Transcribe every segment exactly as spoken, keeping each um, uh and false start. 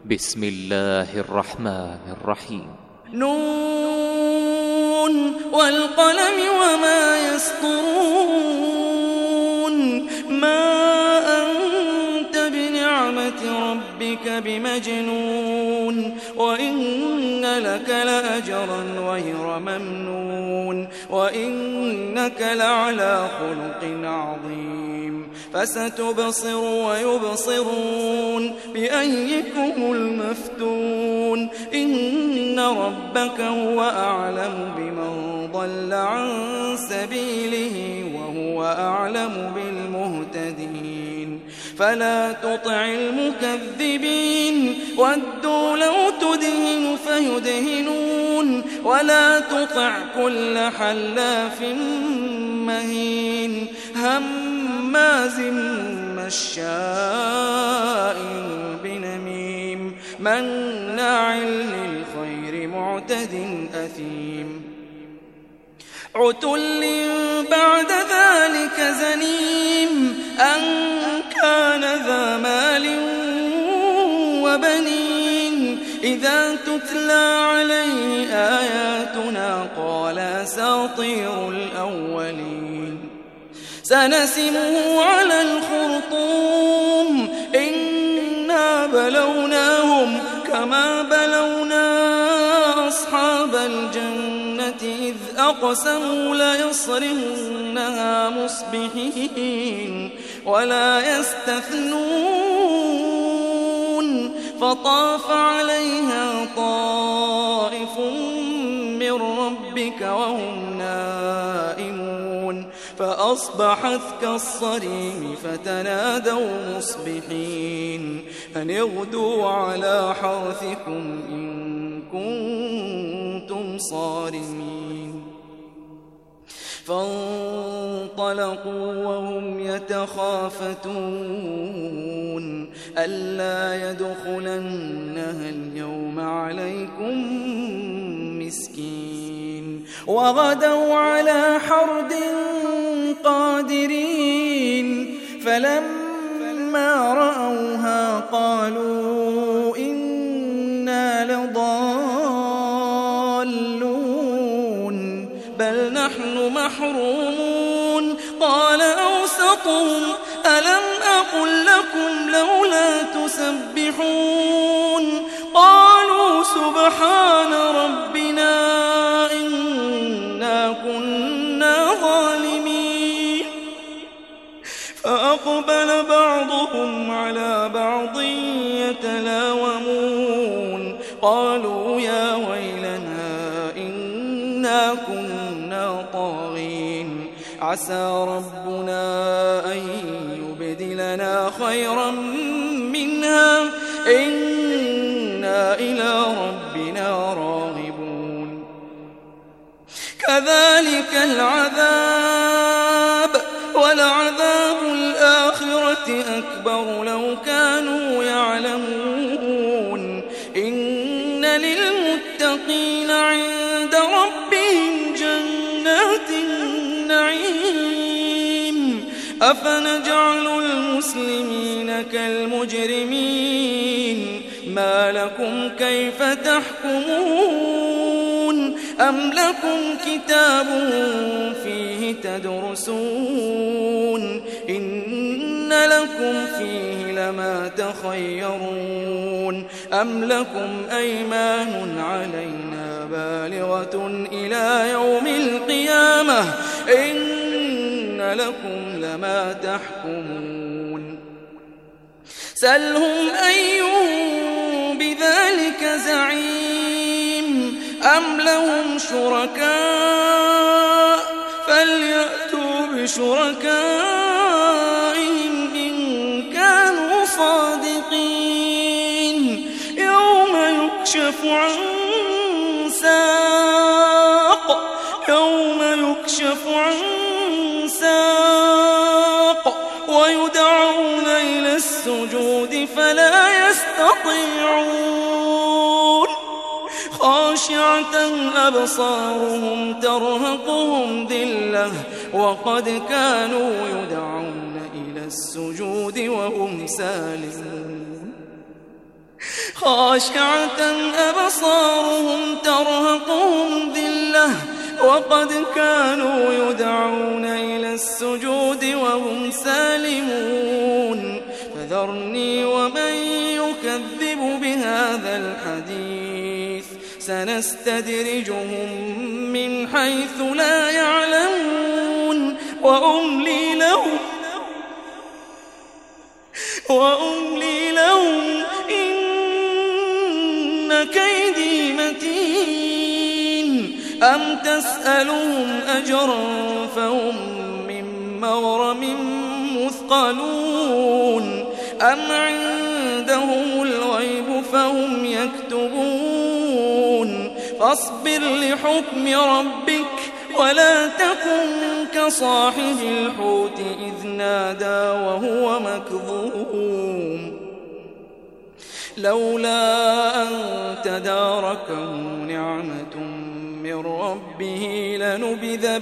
بسم الله الرحمن الرحيم. نون والقلم وما يسطرون. ما أنت بنعمة ربك بمجنون، وإن لك لأجرا غير ممنون، وإنك لعلى خلق عظيم. فستبصر ويبصرون بأيكم المفتون. إن ربك هو أعلم بمن ضل عن سبيله وهو أعلم بالمهتدين. فلا تطع المكذبين ودوا لو تدهن فيدهنون، ولا تطع كل حلاف مهين هماز مشاء بنميم مناع للخير معتد أثيم. عتل بعد ذلك زنيم أن كان ذا مال وبنين. إذا تتلى عليه آياتنا قال أساطير الأولين. سنسمه على الخرطوم إنا بلوناهم كما بلونا أصحاب الجنة إذ أقسموا ليصرمنها مصبحين ولا يستثنون. فطاف عليها طائف من ربك وهم نائمون فأصبحت كالصريم فتنادوا مصبحين أن اغدوا على حرثكم إن كنتم صارمين. فانطلقوا وهم يتخافتون ألا يدخلنها اليوم عليكم مسكين. وغدوا على حرد قادرين فلما رأوها قالوا إنا لضالون بل نحن محرومون. قال أوسطهم ألم أقل لكم لولا تسبحون. قالوا سبحان ربنا إنا كنا ظالمين. فأقبل بعضهم على بعض يتلاومون قالوا يا ويلنا إنا كنا طاغين. عسى ربنا أن يبدلنا خيرا منها إنا إلى ربنا راغبون. كذلك العذاب ولعذاب الآخرة أكبر لو كانوا يعلمون. إن للمتقين عند ربهم جنات النعيم. أفنجعل المسلمين كالمجرمين ما لكم كيف تحكمون. أم لكم كتاب فيه تدرسون إن لكم فيه لما تخيرون. أم لكم أيمان علينا بالغة إلى يوم القيامة إن لكم لما تحكمون. سلهم أيهم بذلك زعيم أم لهم شركاء فليأتوا بشركائهم إن كانوا صادقين. يوم يكشف عن ساق يوم يكشف عن ساق ويدعون إلى السجود فلا يستطيعون. خاشعة أبصارهم ترهقهم ذلة وقد كانوا يدعون إلى السجود وهم سالمون. خاشعة أبصارهم ترهقهم ذلة وقد كانوا يدعون إلى السجود وهم سالمون فذرني ومن يكذب بهذا الحديث سنستدرجهم من حيث لا يعلمون وأملي لهم وأملي لهم إن كيدي متين أم تسألهم أجرا فهم من مغرم مثقلون أم عندهم الغيب فهم يكتبون فاصبر لحكم ربك ولا تكن كصاحب الحوت إذ نادى وهو مكظوم لولا أن تداركه نعمة من ربه لنبذ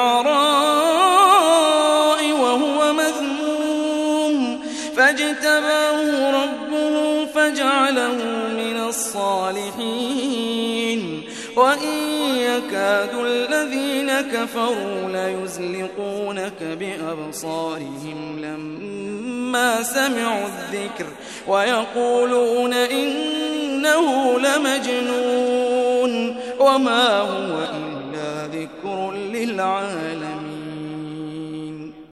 بالعراء وهو مذموم فاجتباه ربه فجعله من الصالحين وإن يكاد الذين كفروا ليزلقونك بأبصارهم لما سمعوا الذكر ويقولون إنه لمجنون وما هو إلا ذكر للعالمين.